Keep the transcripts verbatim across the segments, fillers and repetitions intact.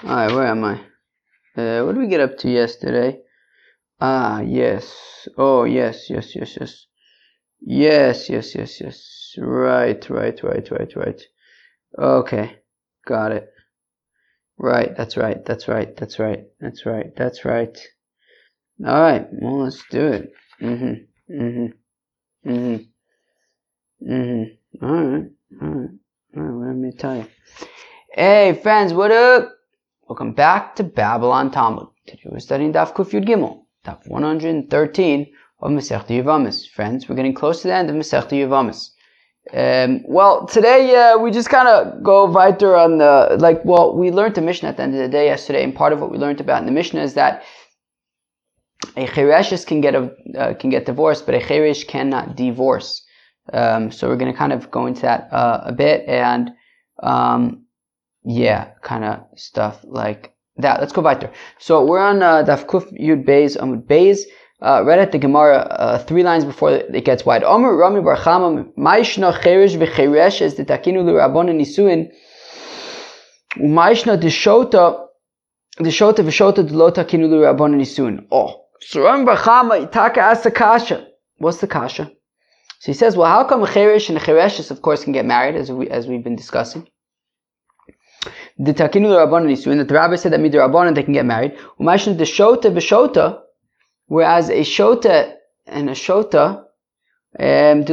Alright, where am I? Uh, what did we get up to yesterday? Ah, yes. Oh, yes, yes, yes, yes. Yes, yes, yes, yes. Right, right, right, right, right. Okay, got it. Right, that's right, that's right, that's right, that's right, that's right. Alright, well, let's do it. Mm-hmm, mm-hmm, mm-hmm, mm-hmm. Alright, alright, alright, what am I going to tell you? Hey, friends, what up? Welcome back to Babylon Talmud. Today we're studying Daf Kuf Yud Gimel, Daf one hundred thirteen of Masechta Yevamos. Friends, we're getting close to the end of Masechta Yevamos. Um, well, today uh, we just kind of go weiter on the, like, well, we learned the Mishnah at the end of the day yesterday, and part of what we learned about in the Mishnah is that a chereshes can get a uh, can get divorced, but a cheresh cannot divorce. Um, so we're going to kind of go into that uh, a bit, and um, yeah, kind of stuff like that. Let's go weiter. So we're on uh, Daf Kuf Yud Beis Amud Beis. Uh, right at the Gemara, uh, three lines before it gets wide. Omer Rami Bar Chama, Ma'ishna cheresh v'chereshes detakinu l'rabbanan nisuin, u'ma'ishna deshota deshota v'shota d'lo takinu l'rabbanan nisuin. Oh, so Rami Bar Chama Itaka asked the kasha. What's the kasha? So he says, well, how come a cheresh and a chereshes, of course, can get married, as we as we've been discussing? The takinu l'rabbanan nisuin, that the rabbi said that midrabbanan they can get married. U'ma'ishna deshota v'shota. Whereas a shota and a shota, um,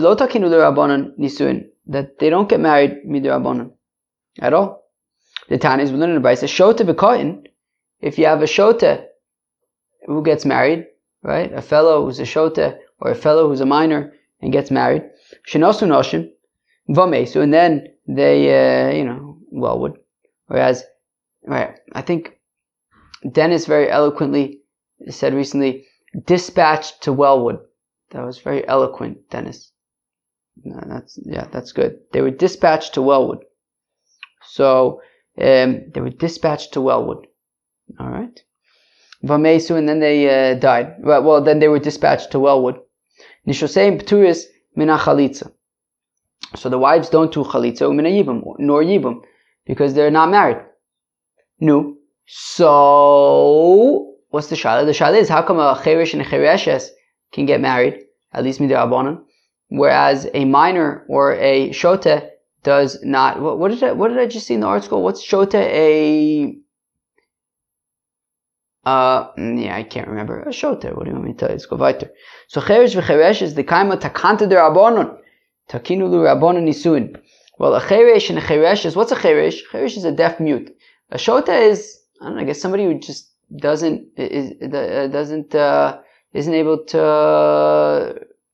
that they don't get married midrabanan at all. The Tanya is within the Brayso. Shota v'kohen, if you have a shota who gets married, right, a fellow who's a shota or a fellow who's a minor and gets married, shenosu noshim v'mesu, and then they, uh, you know, well would. Whereas, right, I think Dennis very eloquently said recently, dispatched to Wellwood. That was very eloquent, Dennis. No, that's yeah, that's good. They were dispatched to Wellwood. So um, they were dispatched to Wellwood. All right. Vamesu, and then they uh, died. Well, well, then they were dispatched to Wellwood. Nishoseim pturis mina chalitza. So the wives don't do chalitza mina yibum nor yibum because they're not married. No. So what's the shala? The shala is, how come a cheresh and a chereshes can get married, at least midrabanan, whereas a minor or a shota does not? What, what did I what did I just see in the article? What's shota? A uh yeah, I can't remember. A shota. What do you want me to tell you? Let's go weiter. So cheresh v'cheresh is the kaima takanta de rabbanon, takinu lu rabbanon nisuin. Well, a cheresh and a chereshes. What's a cheresh? Cheresh is a deaf mute. A shota is, I don't know, I guess somebody who just doesn't is doesn't uh, isn't able to uh,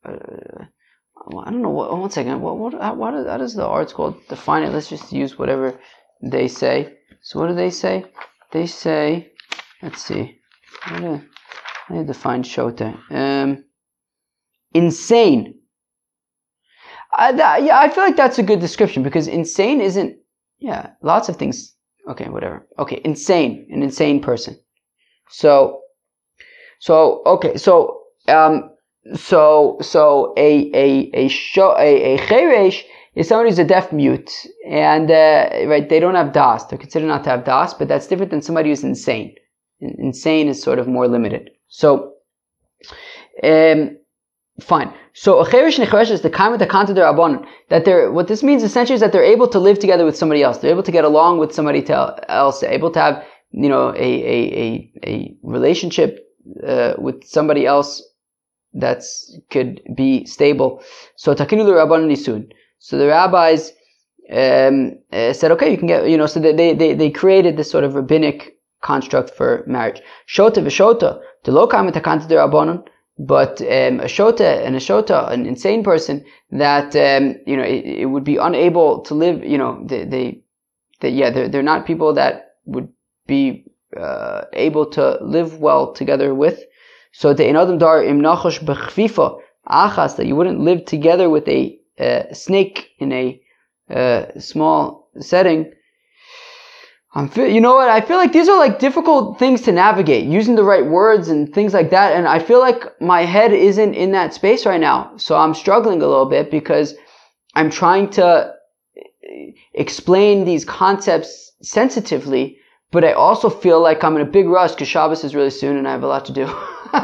I don't know what, one second what what how, what how does the article define it? Let's just use whatever they say. So what do they say? They say, let's see, how do they define shota? Um, insane. I, that, yeah, I feel like that's a good description because insane isn't, yeah, lots of things. Okay, whatever. Okay, insane, an insane person. So, so okay, so um, so so a a a show a a cheresh is somebody who's a deaf mute, and uh, right, they don't have das. They're considered not to have das, but that's different than somebody who's insane. Insane is sort of more limited. So, um, fine. So a cheresh and a cheresh is the kind of the kanta d'rabbanan, that they're, what this means essentially is that they're able to live together with somebody else. They're able to get along with somebody else. They're able to have, you know, a a a, a relationship uh, with somebody else that's could be stable. So takinu l'rabbanan nisun. So the rabbis um, uh, said, okay, you can get, you know, so they they they created this sort of rabbinic construct for marriage. Shota v'shota d'lo kaima takanta d'rabbanan. But um, a shota and a shota, an insane person that um, you know it, it would be unable to live. You know, they, they, they yeah, they're they're not people that would be uh, able to live well together with. So the inadam dar im nachosh bechfifa achas, that you wouldn't live together with a uh, snake in a uh, small setting. I'm feel, you know what? I feel like these are like difficult things to navigate, using the right words and things like that. And I feel like my head isn't in that space right now. So I'm struggling a little bit because I'm trying to explain these concepts sensitively, but I also feel like I'm in a big rush because Shabbos is really soon and I have a lot to do.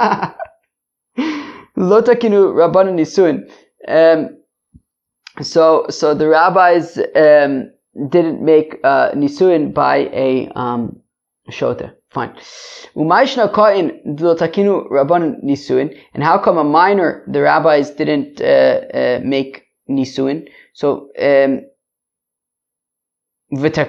Lo takinu rabbanan nisuin. Um, so, so the rabbis um, didn't make uh, nisuin by a um, shota. Fine. Umayshna kain lo takinu rabbanan nisuin. And how come a minor the rabbis didn't uh, uh, make nisuin? So, um, whereas a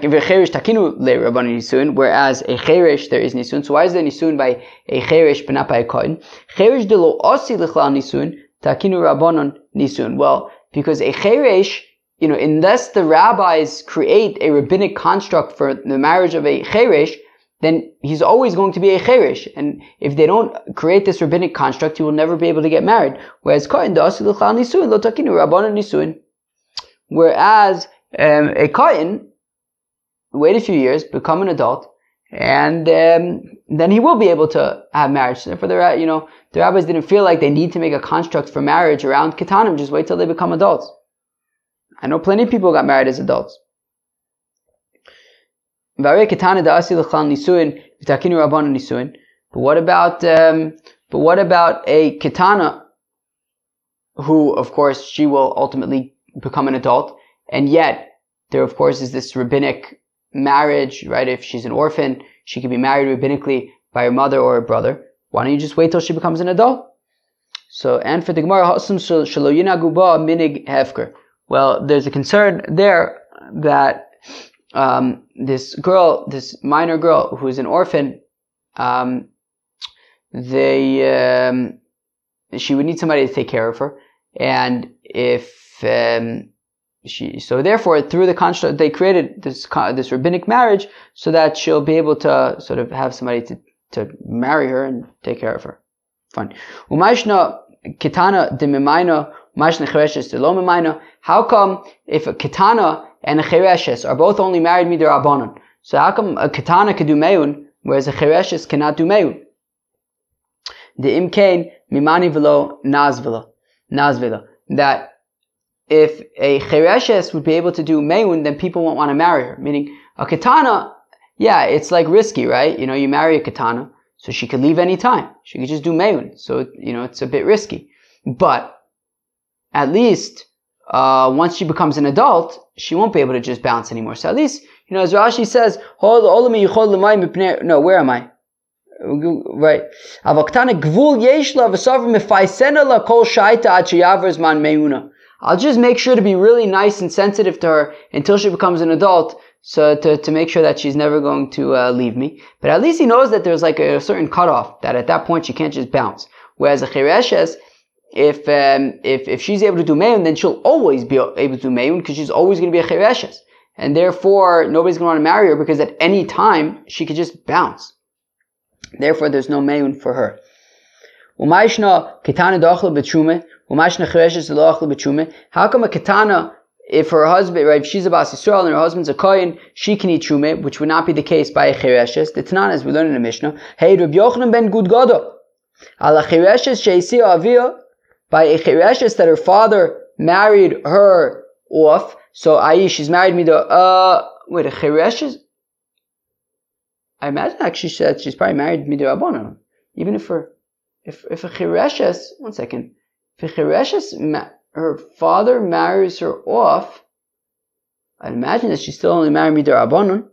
cheresh there is nisun. So why is there nisun by a cheresh but not by a kohen? Cheresh de lo osi lichlal nisun takinu rabbanon nisun. Well, because a cheresh, you know, unless the rabbis create a rabbinic construct for the marriage of a cheresh, then he's always going to be a cheresh. And if they don't create this rabbinic construct, he will never be able to get married. Whereas kohen de osi lichlal nisun lo takinu rabbanon nisun. Whereas um, a kohen, wait a few years, become an adult, and um, then he will be able to have marriage. So therefore, the you know the rabbis didn't feel like they need to make a construct for marriage around ketanim. Just wait till they become adults. I know plenty of people got married as adults. But what about um, but what about a ketana, who of course she will ultimately become an adult, and yet there of course is this rabbinic marriage, right? If she's an orphan, she can be married rabbinically by her mother or her brother. Why don't you just wait till she becomes an adult? So, and for the Gemara, minig hefker. Well, there's a concern there that um, this girl, this minor girl who is an orphan, um, they um, she would need somebody to take care of her, and if um, She, so therefore, through the construct, they created this this rabbinic marriage so that she'll be able to sort of have somebody to, to marry her and take care of her. Fine. Umayshna ketana de mimayna, umayshna chereshes de lo mimayna. How come if a ketana and a chereshes are both only married midirabanan? So how come a ketana can do meun whereas a chereshes cannot do meun? The imkain mimani velo nazvila nazvila that. If a chereshes would be able to do meun, then people won't want to marry her. Meaning, a ketana, yeah, it's like risky, right? You know, you marry a ketana, so she could leave any time. She could just do meun. So, you know, it's a bit risky. But, at least, uh, once she becomes an adult, she won't be able to just bounce anymore. So at least, you know, as Rashi says, no, where am I? Right. I'll just make sure to be really nice and sensitive to her until she becomes an adult, so to, to make sure that she's never going to uh, leave me. But at least he knows that there's like a, a certain cutoff, that at that point she can't just bounce. Whereas a chereshes, if um, if if she's able to do meun, then she'll always be able to do meun because she's always going to be a chereshes, and therefore nobody's going to want to marry her because at any time she could just bounce. Therefore, there's no meun for her. Umayshna ketana dochle b'trume. How come a ketana, if her husband, right, if she's a Bas Yisrael and her husband's a kohen, she can eat shumeh, which would not be the case by a chereshes? The Tanan, as we learn in the Mishnah, hey, Rabbi Yochanan ben Gudgado, ala chereshes sheisi avia, by a chereshes that her father married her off. So, ayi, she's married me to, uh, wait, a chereshes? I imagine actually she said she's probably married me to Rabbanan. Even if her, if, if a chereshes, one second, if Chereshes, her father marries her off, I'd imagine that she's still only married midirabanan.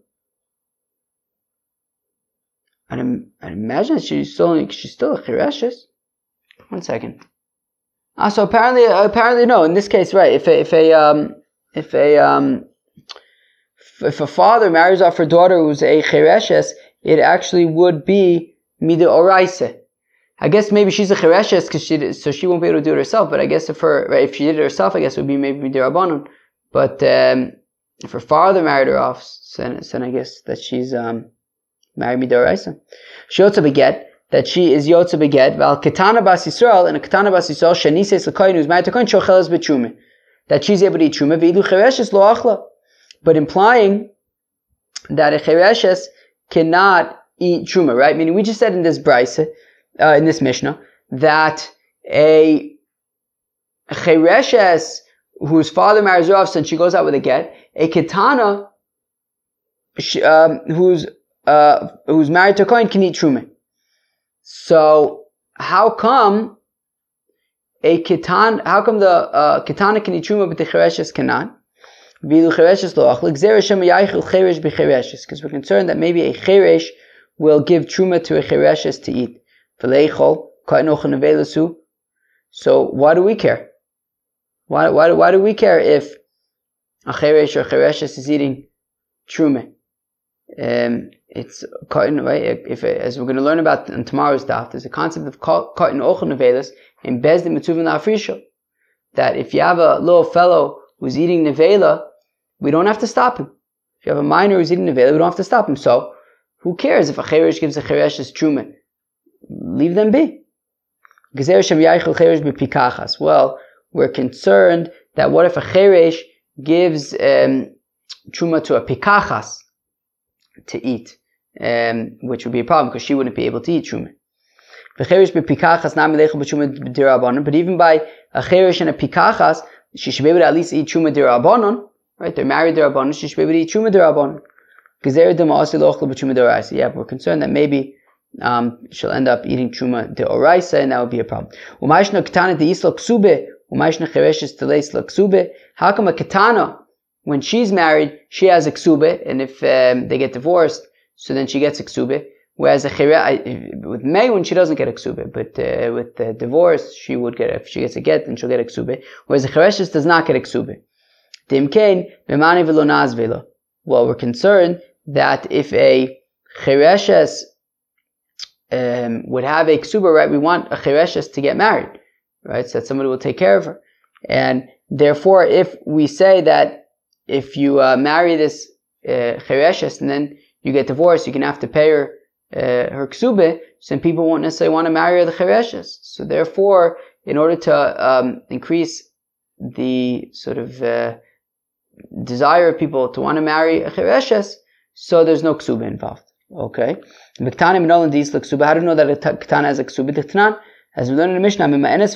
I'd, I'd imagine that she's still only, she's still a Chereshes. One second. Ah, so apparently, apparently no. In this case, right? If a, if a, um, if a, um, if a father marries off her daughter who's a Chereshes, it actually would be midoraisa. I guess maybe she's a chereshes because she so she won't be able to do it herself. But I guess if her right, if she did it herself, I guess it would be maybe midirabanan. But um, if her father married her off, then, then I guess that she's um, married midoraisa. She yotza beget that she is yotza beget. Val ketana bas Yisrael and a ketana bas Yisrael shenises l'koyin who's married to koyin shocheles b'trume, that she's able to eat truma. V'ilu chereshes lo achla, but implying that a chereshes cannot eat truma, right? Meaning we just said in this brayse. Uh, in this Mishnah, that a chereshes whose father marries her off, since she goes out with a get, a ketana she, um, whose uh, who's married to a kohen can eat truma. So how come a kitan? How come the uh, kitana can eat truma but the chereshes cannot? Because we're concerned that maybe a cheresh will give truma to a chereshes to eat. So why do we care? Why why why do we care if a cheresh or chereshes is eating truma? Um, it's cotton, right? If, as we're going to learn about in tomorrow's daf, there's a concept of cotton ochel nevelas in bezdin mitzuvim la'afrisha. That if you have a little fellow who's eating nevela, we don't have to stop him. If you have a minor who's eating nevela, we don't have to stop him. So, who cares if a cheresh gives a chereshes truma? Leave them be. Well, we're concerned that what if a cheresh gives um, truma to a pikachas to eat, um, which would be a problem because she wouldn't be able to eat truma. But even by a cheresh and a pikachas, she should be able to at least eat truma dirabanon. Right? They're married dirabanon. She should be able to eat truma dirabanon. Yeah, we're concerned that maybe um, she'll end up eating truma deoraisa, and that would be a problem. How come a katana, when she's married, she has a ksube, and if um, they get divorced, so then she gets a ksube. Whereas a chire, with Mayun, she doesn't get a ksube, but uh, with the divorce, she would get, if she gets a get, then she'll get a ksube. Whereas a chereshes does not get a ksube. Well, we're concerned that if a chereshes um, would have a ksuba, right, we want a chereshes to get married, right, so that somebody will take care of her. And therefore, if we say that if you uh, marry this uh, chereshes and then you get divorced, you can have to pay her uh, her ksube, so then people won't necessarily want to marry her the chereshes. So therefore, in order to um, increase the sort of uh, desire of people to want to marry a chereshes, so there's no ksuba involved. Okay. How do you know that a ketana has a ksuba? As we learned in the Mishnah,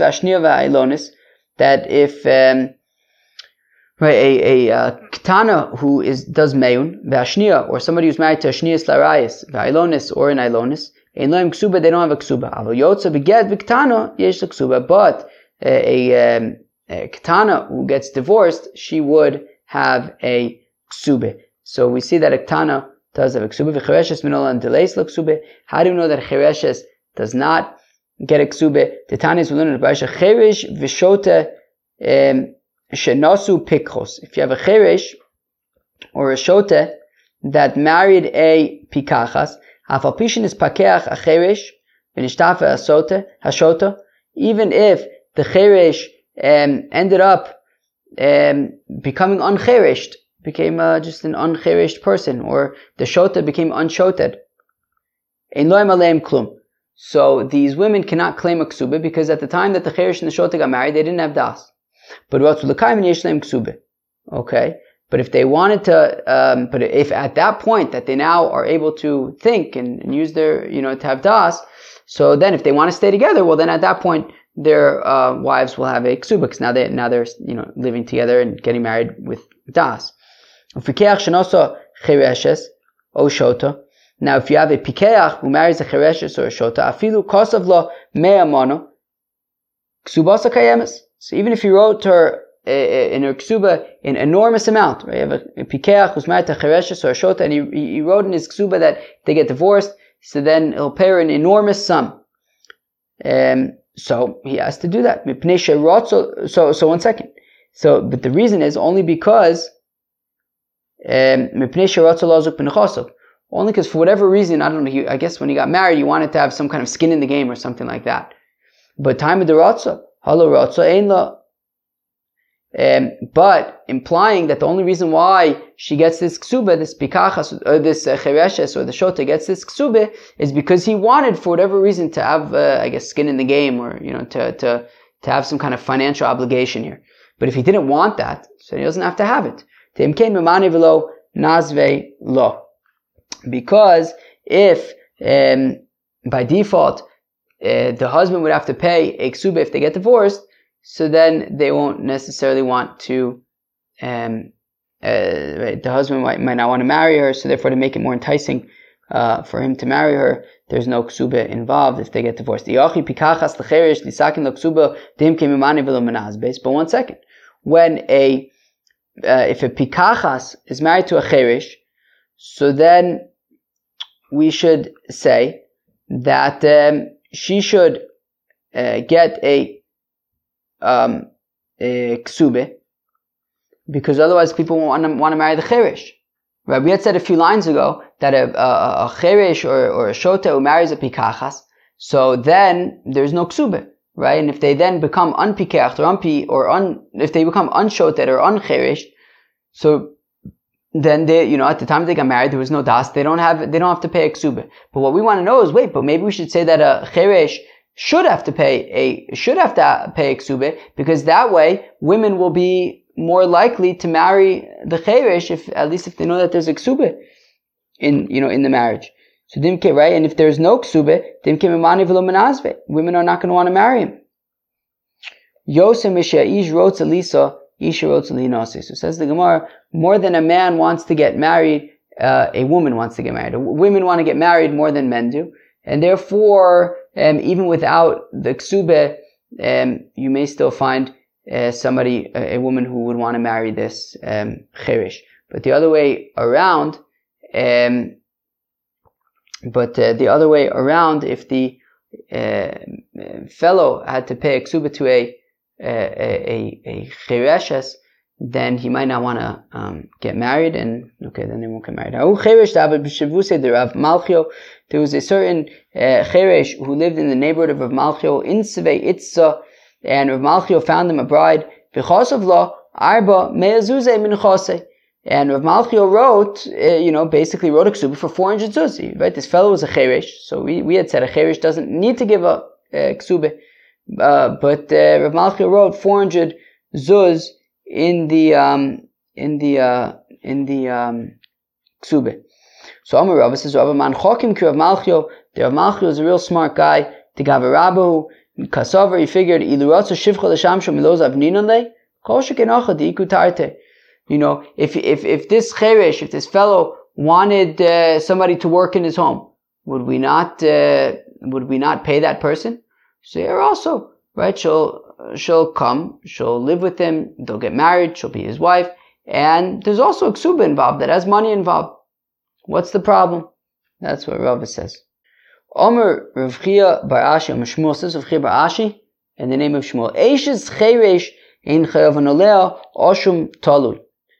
that if um, right, a, a uh, ketana who is does meyun ve'ashnia, or somebody who's married to a shnias larayis ve'ilonis or an ilonis, in loim ksuba they don't have a ksuba. Avo yotza beged v'ketana yesh ksuba, but a, a, um, a ketana who gets divorced, she would have a ksube. So we see that a ketana does have a ksube. V'chereshes minola and delays la ksube. How do you know that a chereshes does not get a ksube? The Tanis we learn in the Parsha cheresh v'shota shenasu pikchos. If you have a cheresh or a shote that married a pikachas, hafal pishin is pakeach a cheresh v'nishtafa hasote hashota. Even if the cheresh um, ended up um, becoming unchereshed, became uh, just an unchereshed person, or the shota became unshoted. Ein loim aleim klum. So these women cannot claim a ksube because at the time that the cheresh and the shota got married, they didn't have das. But what's l'kaim yesh leim ksube? Okay. But if they wanted to, um, but if at that point that they now are able to think and, and use their, you know, to have das, so then if they want to stay together, well then at that point their uh, wives will have a ksuba because now they now they're you know living together and getting married with das. Now, if you have a pikeach who marries a chereshes or a shota, afilu kosav lo mea mono ksubasa kayemes. So even if he wrote her uh, in her ksuba an enormous amount, right? You have a, a pikeach who's married to a chereshes or a shota, and he, he wrote in his ksuba that they get divorced, so then he'll pay her an enormous sum. Um, so he has to do that. So, so one second. So, but the reason is only because Um, only because for whatever reason, I don't know, you, I guess when you got married, you wanted to have some kind of skin in the game or something like that. But time of the ratza, halo ratza ein la. Um, but implying that the only reason why she gets this ksuba, this pikachas, or this uh, chereshes, or the shota gets this ksuba, is because he wanted, for whatever reason, to have, uh, I guess, skin in the game, or you know, to to to have some kind of financial obligation here. But if he didn't want that, so he doesn't have to have it. Because if um, by default uh, the husband would have to pay a ksuba if they get divorced, so then they won't necessarily want to. Um, uh, right, the husband might, might not want to marry her, so therefore to make it more enticing uh, for him to marry her, there's no ksuba involved if they get divorced. But one second, when a uh, if a pikachas is married to a cherish, so then we should say that um, she should uh, get a um, a ksube, because otherwise people won't want to, want to marry the cherish. Right? We had said a few lines ago that a, a, a cherish or, or a shota who marries a pikachas, so then there's no ksube, right? And if they then become unpikach or unpi or un, if they become unshoted or uncherish, so then they, you know, at the time they got married, there was no das. They don't have, they don't have to pay a ksube. But what we want to know is, wait, but maybe we should say that a cherish should have to pay a should have to pay a ksube, because that way women will be more likely to marry the cherish, if at least if they know that there's a ksube in, you know, in the marriage. So dimke, right? And if there's no ksube, dimke memani v'lo menazve. Women are not going to want to marry him. Yosem mishaish rotz elisa, isha rotz elinase. So says the Gemara, more than a man wants to get married, uh, a woman wants to get married. Women want to get married more than men do, and therefore, um, even without the ksube, um, you may still find Uh, somebody, a, a woman who would want to marry this um, cherish. But the other way around, um, but uh, the other way around, if the uh, fellow had to pay a ksuba to a a a, a chereshes, then he might not want to um, get married, and okay, then they won't get married. There was a certain uh, cheresh who lived in the neighborhood of Rav Malchio in Svei Itza, and Rav Malchio found him a bride. V'chosav lo arba me'azuze min chose. And Rav Malchio wrote, uh, you know, basically wrote a ksuba for four hundred zuzi. Right? This fellow was a cheresh, so we, we had said a cheresh doesn't need to give a, a ksuba. Uh, but uh, Rav Malchio wrote four hundred zuz in the um in the uh in the um ksuba. So Amar Rabba says, Rabba man chokim ki Rav Malchio. The Rav Malchio is a real smart guy. The Gavarabahu Kasavar, he figured, you know, if if if this cheresh, if this fellow wanted uh, somebody to work in his home, would we not uh, would we not pay that person? So here also, right? She'll she'll come, she'll live with him, they'll get married, she'll be his wife, and there's also a ksuba involved that has money involved. What's the problem? That's what Rava says. Omer Rav Chia bar Ashi, Omer Shmuel says Rav Chia bar Ashi, in the name of Shmuel, Eishes cheresh ein chayav anolea oshum talui.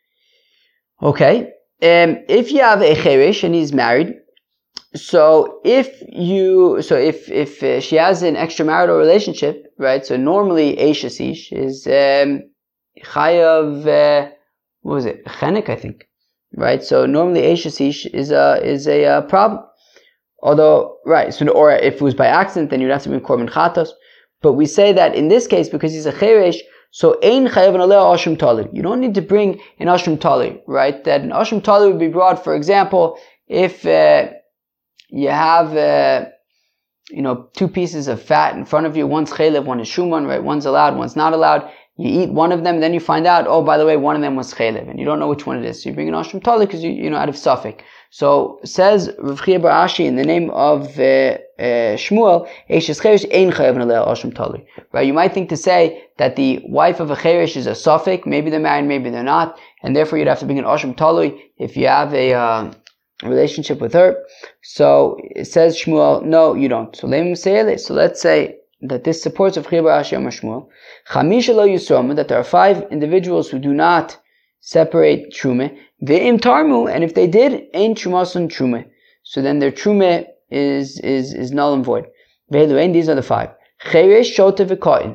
Okay, um, if you have a cheresh and he's married, so if you, so if if uh, she has an extramarital relationship, right? So normally Eishes ish is um, chayav, uh, what was it? Chenek, I think, right? So normally Eishes ish is a is a uh, problem. Although, right, so, or if it was by accident, then you'd have to bring korban chatos. But we say that in this case, because he's a cheresh, so ein chayav anolea ashum tali. You don't need to bring an ashum tali, right? That an ashum tali would be brought, for example, if uh, you have, uh, you know, two pieces of fat in front of you. One's chaylev, one is shuman, right? One's allowed, one's not allowed. You eat one of them, then you find out, oh, by the way, one of them was chaylev, and you don't know which one it is. So you bring an ashum tali because you, you know, out of suffix. So says Rav Chia bar Ashi in the name of uh, uh, Shmuel, Eishes cheresh ein chayav anolea ashum tali. Right? You might think to say that the wife of a cheresh is a suffix. Maybe they're married, maybe they're not, and therefore you'd have to bring an ashum tali if you have a uh, relationship with her. So it says Shmuel, no, you don't. So let me say So let's say that this supports Rav Chia bar Ashi Amar Shmuel. Chamisha lo yusromu, that there are five individuals who do not separate truma. Ve'im tarmu, and if they did, ain't trumasun truma. So then their truma is is is null and void. Ve'elu'ein, these are the five. Cheresh, shota, v'kotin.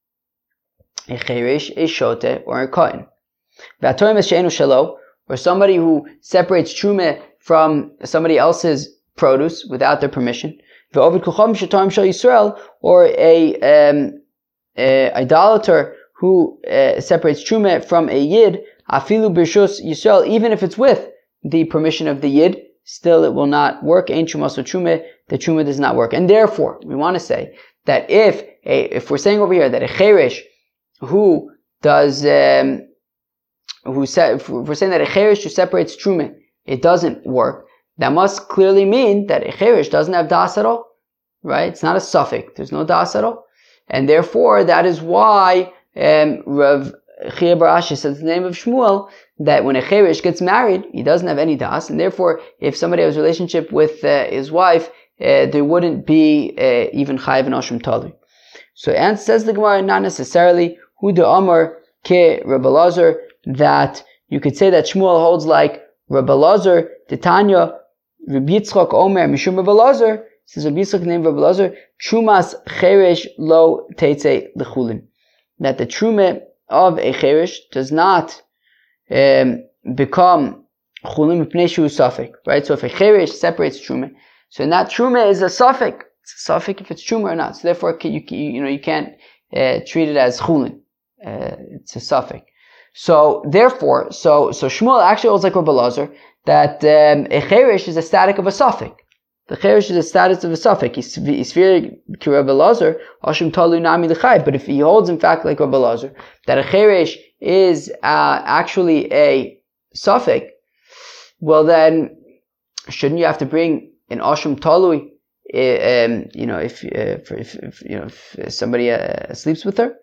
A cheresh, a shota, or a kotin. Ve'atorim es she'enu shelo, or somebody who separates truma from somebody else's produce without their permission. Ve'ovid kucham shetorim shel Yisrael, or a, um, a idolater who uh, separates truma from a yid. Afilu b'rshus Yisrael, even if it's with the permission of the yid, still it will not work. Ein truma so truma, the truma does not work. And therefore, we want to say that if a, if we're saying over here that a cheresh who does, um, who se- if we're saying that a cheresh who separates truma, it doesn't work, that must clearly mean that a cherish doesn't have das at all, right? It's not a suffix. There's no das at all. And therefore, that is why um, Rav Chia bar Ashi says the name of Shmuel, that when a cherish gets married, he doesn't have any das, and therefore, if somebody has a relationship with uh, his wife, uh, there wouldn't be uh, even chayiv and ashram talui. So, and says the Gemara, not necessarily hu de amar ke Rabbi Elazar, that you could say that Shmuel holds like Rabbi Elazar, Titania, Rabbi Yitzchak Omer, Mishum Rabbi Elazar. Says Rabbi Yitzchak named Rabbi Elazar, Trumas cheresh lo teitze lechulin. That the truma of a cheresh does not um, become chulin mipnei shu suffik, right? So if a cheresh separates truma, so in that truma is a suffik. It's a suffik if it's truma or not. So therefore, you you know you can't uh, treat it as chulin. Uh, it's a suffik. So therefore, so so Shmuel actually holds like Rabbi Elazar that um, a cheresh is a static of a suffik. The cheresh is a status of a suffix. He's very ki Rabbi Elazar, Ashim Talu Nami L'chai. But if he holds, in fact, like Rabbi Elazar, that a cheresh is uh, actually a suffix, well then, shouldn't you have to bring an Ashim Talu? Um, you know, if, uh, if, if, if you know if somebody uh, sleeps with her.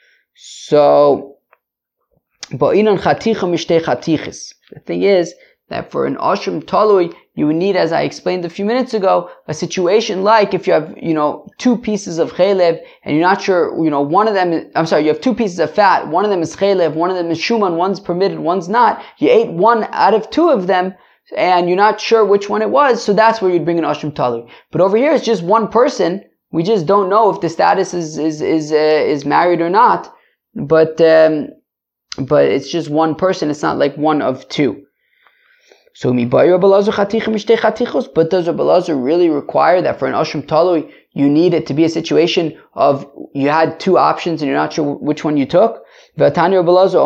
So, Ba'inan Chaticha Mishtei Chatichis. The thing is that for an Ashim Talui, you would need, as I explained a few minutes ago, a situation like if you have, you know, two pieces of chaylev and you're not sure, you know, one of them, is, I'm sorry, you have two pieces of fat, one of them is chaylev, one of them is shuman, one's permitted, one's not. You ate one out of two of them and you're not sure which one it was, so that's where you'd bring an Ashim Talui. But over here it's just one person. We just don't know if the status is, is, is, uh, is married or not. But, um, but it's just one person. It's not like one of two. So, but does Rabbi Elazar really require that for an Ashram Talui, you need it to be a situation of you had two options and you're not sure which one you took? Rabbi Elazar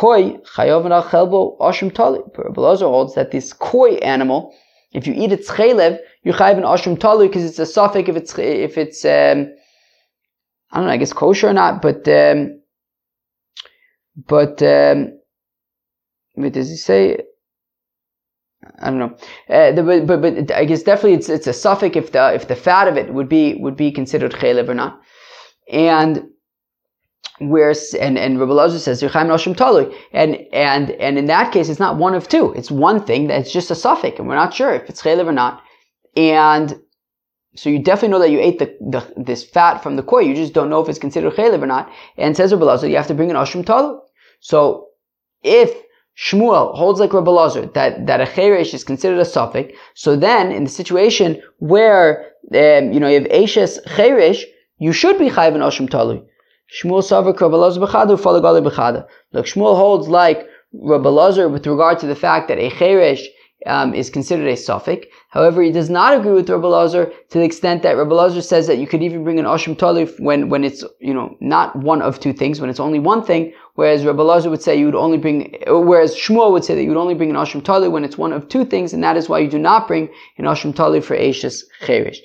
holds that this koi animal, if you eat its chaylev, you chayiv an Ashram Talui because it's a suffix if it's, if it's, um, I don't know, I guess kosher or not, but, um, but, um, wait, does he say? I don't know, uh, the, but, but but I guess definitely it's it's a suffix if the if the fat of it would be would be considered chaylev or not, and where and and Rabbi Elazar says Yerchaim Noshim Talui, and and and in that case it's not one of two, it's one thing that's just a suffix, and we're not sure if it's chaylev or not, and so you definitely know that you ate the, the this fat from the koi, you just don't know if it's considered chaylev or not, and says Rabbi Elazar you have to bring an Ashim Talui. So if Shmuel holds like Rabbi Elazar that, that a cheresh is considered a suffix. So then, in the situation where um, you know you have Eishes cheresh, you should be chayiv an Ashim Talui. Shmuel savak Rabbi Elazar b'chada u'falagali b'chada. Look, Shmuel holds like Rabbi Elazar with regard to the fact that a cheresh um, is considered a suffix. However, he does not agree with Rabbi Elazar to the extent that Rabbi Elazar says that you could even bring an Ashim Talui when when it's you know not one of two things, when it's only one thing. Whereas Rabbi Elazar would say you would only bring, whereas Shmuel would say that you would only bring an Ashim Talui when it's one of two things, and that is why you do not bring an Ashim Talui for Eishes Cheresh.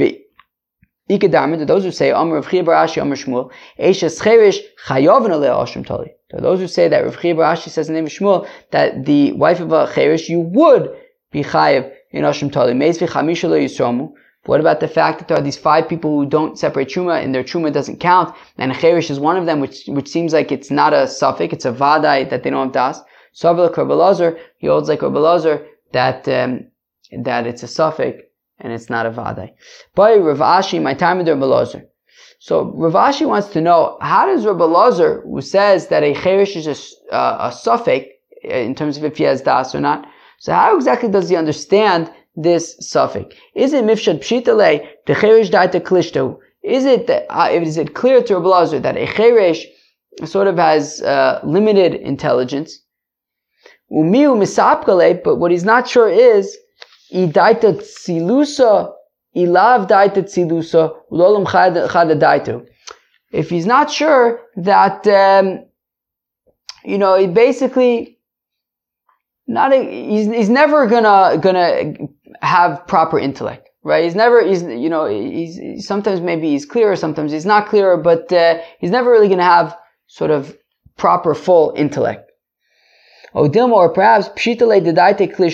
Those who say Amar Rav Chia bar Ashi Amar Shmuel Eishes Cheresh Chayovin Alei Ashim Talui. Those who say that Rav Chia bar Ashi says in the name of Shmuel that the wife of a Cheresh you would be chayiv in Ashim Talui. Meis v'chamisha lo yisromu. What about the fact that there are these five people who don't separate truma and their truma doesn't count, and a cheresh is one of them, which which seems like it's not a suffix, it's a vadai that they don't have das. So like Rabbi Elazar, he holds like Rabbi Elazar that um, that it's a suffix and it's not a vadai. By Rav Ashi, my time with Rabbi Elazar. So Rav Ashi wants to know, how does Rabbi Elazar, who says that a cheresh is a, uh, a suffix in terms of if he has das or not, so how exactly does he understand this suffix? Is it mifshad pshitale the cheresh daita klishto? Is it that, uh, is it clear to Rabbi Elazar that a cheresh sort of has uh, limited intelligence? Umiu misapkale, but what he's not sure is I daita tzilusa, ilav daita tzilusa, ulolam chada daito. If he's not sure that, um, you know, he basically not a, he's he's never gonna gonna have proper intellect, right? He's never he's you know he's sometimes maybe he's clearer, sometimes he's not clearer, but uh, he's never really gonna have sort of proper full intellect. Odilma, or perhaps pshitale dedaite klishta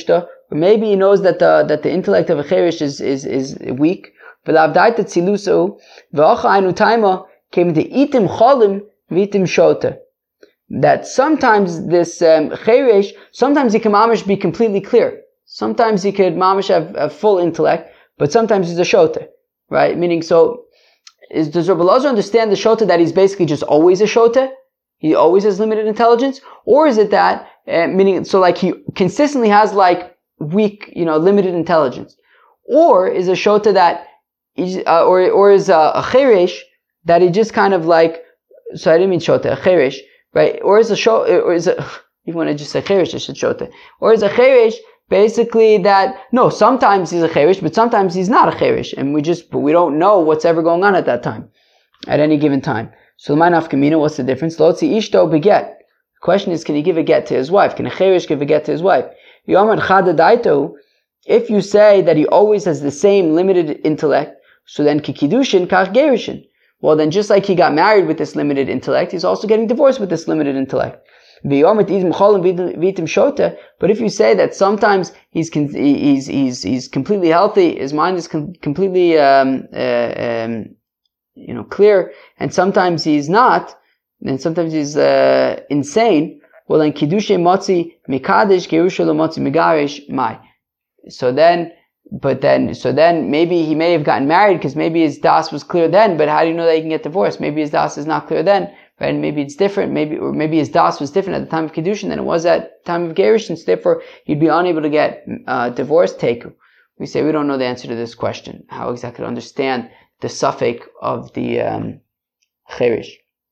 or maybe he knows that the that the intellect of a cherish is is is weak. V'lavdaita tziluso v'acha ainu taima came to itim cholim v'itim shota. That sometimes this um, cherish, sometimes he can mamish be completely clear. Sometimes he could mamish have a full intellect, but sometimes he's a shota, right? Meaning, so is does Rabbi Elazar understand the shota that he's basically just always a shota? He always has limited intelligence, or is it that uh, meaning so like he consistently has like weak, you know, limited intelligence, or is a shota that, he's, uh, or or is a, a cheresh that he just kind of like, so I didn't mean shota, a cheresh, right? Or is a shota, or is a even when I just say cheresh, I should shota, or is a cheresh basically that no, sometimes he's a cheresh, but sometimes he's not a cheresh, and we just but we don't know what's ever going on at that time, at any given time. So my nafkamina, what's the difference? Lotzi ishto beget. The question is, can he give a get to his wife? Can a cheresh give a get to his wife? Yomer chada daito. If you say that he always has the same limited intellect, so then kikidushin kach gerishin. Well, then just like he got married with this limited intellect, he's also getting divorced with this limited intellect. But if you say that sometimes he's he's he's he's completely healthy, his mind is com- completely um, uh, um, you know clear, and sometimes he's not, and sometimes he's uh, insane. Well, then kiddushay motzi mikadesh gerusha lo motzi megarish mai. So then, but then, so then maybe he may have gotten married because maybe his das was clear then. But how do you know that he can get divorced? Maybe his das is not clear then. Right? And maybe it's different, maybe, or maybe his das was different at the time of Kiddushin than it was at the time of Gerushin, so therefore he'd be unable to get, uh, divorced, teku. We say we don't know the answer to this question, how exactly to understand the suffix of the, um, cherish.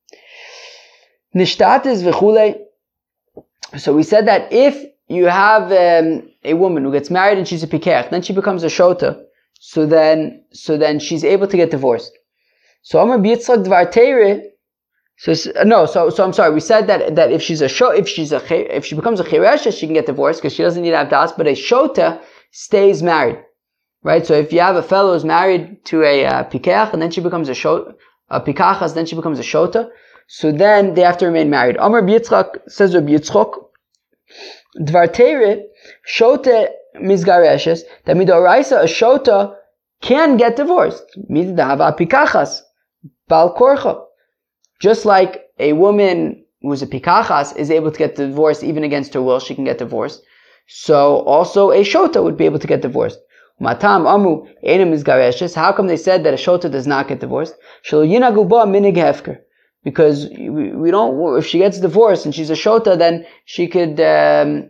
Nishtatis v'chulei. So we said that if you have, um, a woman who gets married and she's a pikech, then she becomes a shota, so then, so then she's able to get divorced. So Amar b'yitzchak dvar teire. So no, so so I'm sorry. We said that that if she's a sho, if she's a if she becomes a cheresha, she can get divorced because she doesn't need to have das. But a shota stays married, right? So if you have a fellow who's married to a uh, pikach and then she becomes a shota, a pikachas, then she becomes a shota. So then they have to remain married. Amar b'yitzchak says Rabbi Yitzchok, dvar teire shota mizgareshes, that midoraisa a shota can get divorced. Midahava pikachas bal korcha. Just like a woman who's a pikachas is able to get divorced even against her will, she can get divorced. So also a shota would be able to get divorced. Matam amu enim is gareshes. How come they said that a shota does not get divorced? Shelo yinagu ba minig hefker. Because we, we don't. If she gets divorced and she's a shota, then she could um,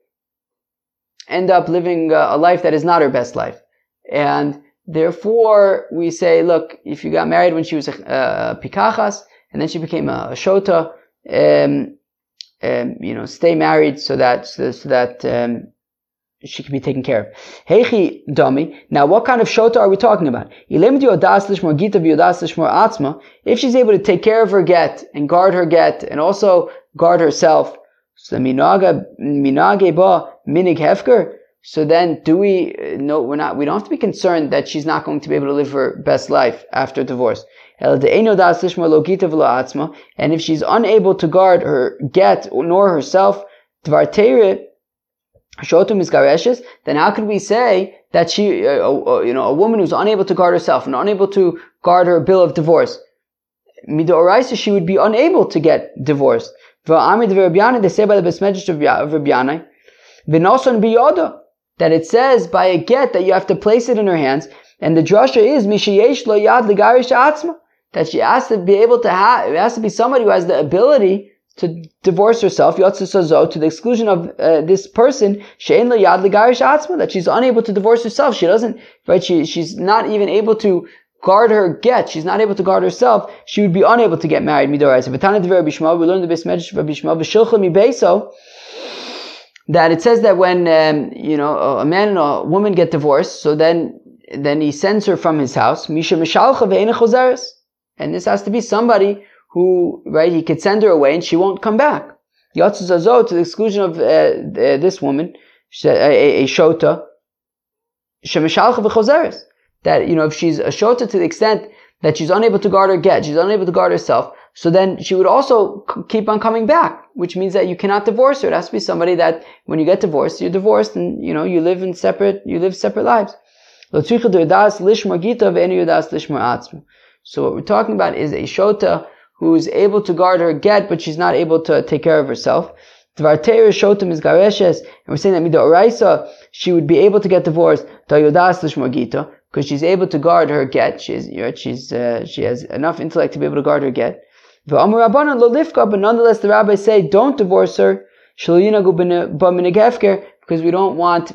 end up living a life that is not her best life, and therefore we say, look, if you got married when she was a, a pikachas, and then she became a, a shota, um, um, you know, stay married so that so, so that um, she can be taken care of. Heichi dami. Now, what kind of shota are we talking about? If she's able to take care of her get and guard her get and also guard herself, so minaga minage ba minig hefker. So then, do we? No, we're not. We don't have to be concerned that she's not going to be able to live her best life after divorce. And if she's unable to guard her get nor herself, then how could we say that she, uh, uh, you know, a woman who's unable to guard herself and unable to guard her bill of divorce, midoraisa, she would be unable to get divorced. They say by the Besmedrash of Rabbi Yanai, that it says by a get that you have to place it in her hands, and the drasha is mishayesh lo yad ligarish atzma, that she has to be able to have, it has to be somebody who has the ability to divorce herself, yotzu sazo, to the exclusion of uh, this person, she'en lo yad ligarish atzma, that she's unable to divorce herself. She doesn't, right? She she's not even able to guard her get. She's not able to guard herself. She would be unable to get married. Midoraisa. V'tana d'ver bishma. We learned the Besmedrash of Bishma v'shilcha mibeso, that it says that when um, you know a man and a woman get divorced, so then then he sends her from his house. Misha mishalcha ve'ena chozeres. And this has to be somebody who, right, he could send her away and she won't come back. Yotzu zazo, to the exclusion of uh, this woman, a, a, a shota, shemishalcha v'chozeres. That, you know, if she's a shota to the extent that she's unable to guard her get, she's unable to guard herself, so then she would also c- keep on coming back, which means that you cannot divorce her. It has to be somebody that when you get divorced, you're divorced and, you know, you live in separate, you live separate lives. So what we're talking about is a shota who is able to guard her get, but she's not able to take care of herself. And we're saying that midoraisa, she would be able to get divorced because she's able to guard her get. She's, she's, uh, she has enough intellect to be able to guard her get. But nonetheless, the rabbis say, don't divorce her, because we don't want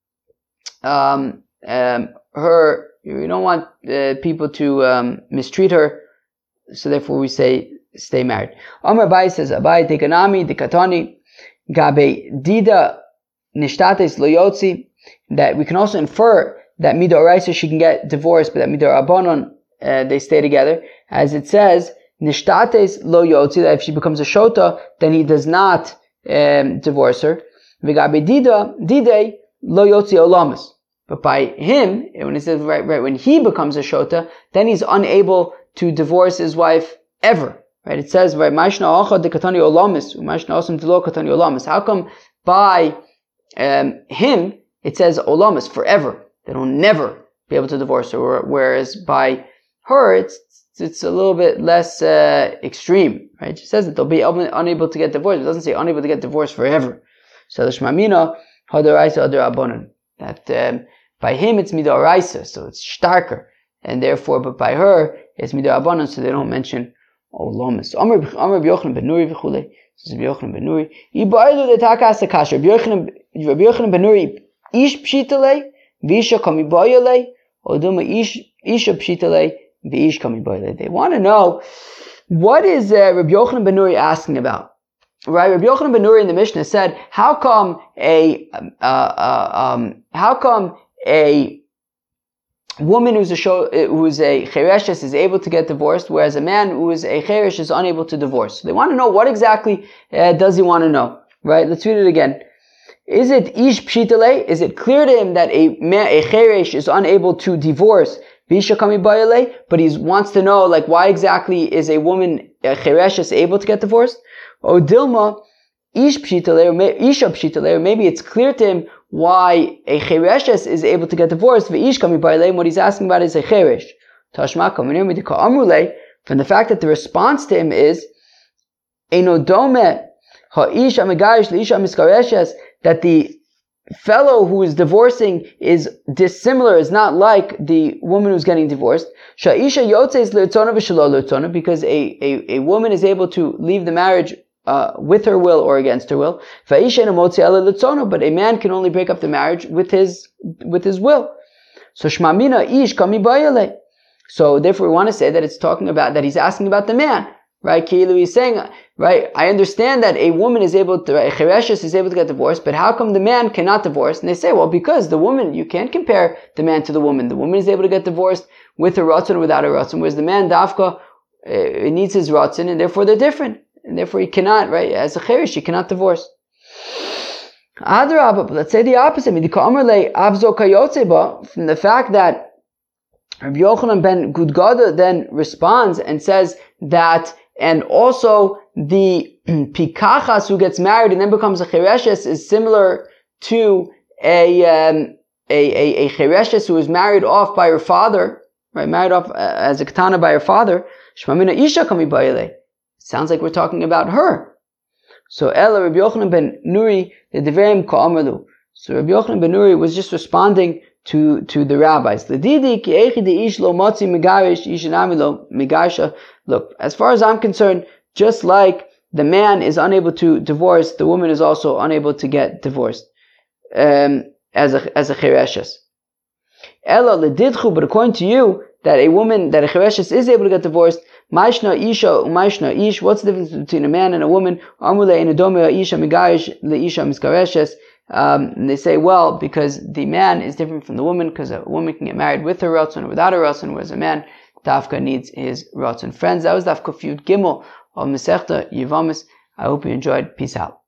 um, um, her, we don't want uh, people to um, mistreat her, so therefore we say, stay married. Amar Abai says, Abai dekanami dekatani gabe dida nishtates loyotzi, that we can also infer that midoraisa she can get divorced, but that midorabanon uh, they stay together, as it says nishtates loyotzi, that if she becomes a shota, then he does not um, divorce her. V'gabe dida dide loyotzi olamas, but by him, when it says right, right when he becomes a shota, then he's unable to divorce his wife ever. Right? It says, right, Mashna Acha de Katani Olamis, Mashna Osam Delo Katani Olamis. How come by um, him it says Olamis, forever? They don't never be able to divorce her, whereas by her it's it's a little bit less uh, extreme. Right? It says that they'll be unable to get divorced. It doesn't say unable to get divorced forever. So the Shmamina Hadaraisa Adar Abonon. That um, by him it's Midaraisa, so it's starker, and therefore, but by her it's Midarabanon, so they don't mention Olamis. Amar Amar Yochanan ben Nuri v'chulei. This is Yochanan ben Nuri. Ibaylu de takas akasher. Yochanan Yochanan ben Nuri ish pshitale v'isha kamibayale oduma ish isha pshitale v'ish kamibayale. They want to know what is uh, Rabbi Yochanan ben Nuri asking about. Right, Rabbi Yochanan ben Nuri in the Mishnah said, how come a uh, uh, um how come a woman who's a show, who's a chereshes is able to get divorced, whereas a man who is a cheresh is unable to divorce? So they want to know what exactly uh, does he want to know. Right? Let's read it again. Is it ish pshitale? Is it clear to him that a man, a cheresh is unable to divorce? Visha kami bayale, but he wants to know like why exactly is a woman a chereshes able to get divorced? Or Dilma ish pshitale, or isha pshitale, or maybe it's clear to him why a chereshes is able to get divorced. V'ish kami bayale, what he's asking about is a cheresh. Tashma kaminir midika amrule, from the fact that the response to him is enodome ha'isha megayish leisha miskareshes, that the fellow who is divorcing is dissimilar, is not like the woman who's getting divorced. Sha'isha yotzes l'rtzona v'shelo l'rtzona, because a, a, a woman is able to leave the marriage uh, with her will or against her will. Va'isha eno motzi ela l'rtzona, but a man can only break up the marriage with his with his will. So shmamina ish kami bayale. So therefore we want to say that it's talking about, that he's asking about the man. Right? Ki'ilu is saying, right, I understand that a woman is able to, a chereshes is able to get divorced, but how come the man cannot divorce? And they say, well, because the woman, you can't compare the man to the woman. The woman is able to get divorced with a ratzon or without a ratzon, whereas the man, dafka, uh, needs his ratzon, and therefore they're different. And therefore he cannot, right, as a cheresh, he cannot divorce. Adrabah, let's say the opposite. From the fact that Rabbi Yochanan ben Gudgada then responds and says that, and also the pikachas who gets married and then becomes a chereshes is similar to a um, a, a, a chereshes who is married off by her father, right? Married off uh, as a katana by her father. Shmamina isha kami bayile. Sounds like we're talking about her. So Ella Rabbi Yochanan ben Nuri the deverim ka'amalu. So Rabbi Yochanan ben Nuri was just responding to to the rabbis. Look, as far as I'm concerned, just like the man is unable to divorce, the woman is also unable to get divorced um, as a as a chereshes. Ella ledidchu, but according to you, that a woman, that a chereshes is able to get divorced. Maishna isha umaishna ish. What's the difference between a man and a woman? Amule in adome isha migayish leisha miskareshes. Um, and they say, well, because the man is different from the woman, because a woman can get married with her ratzon or without her ratzon, whereas a man, dafka, needs his ratzon. Friends, that was dafka Yud Gimel of Masechta Yevamis. I hope you enjoyed. Peace out.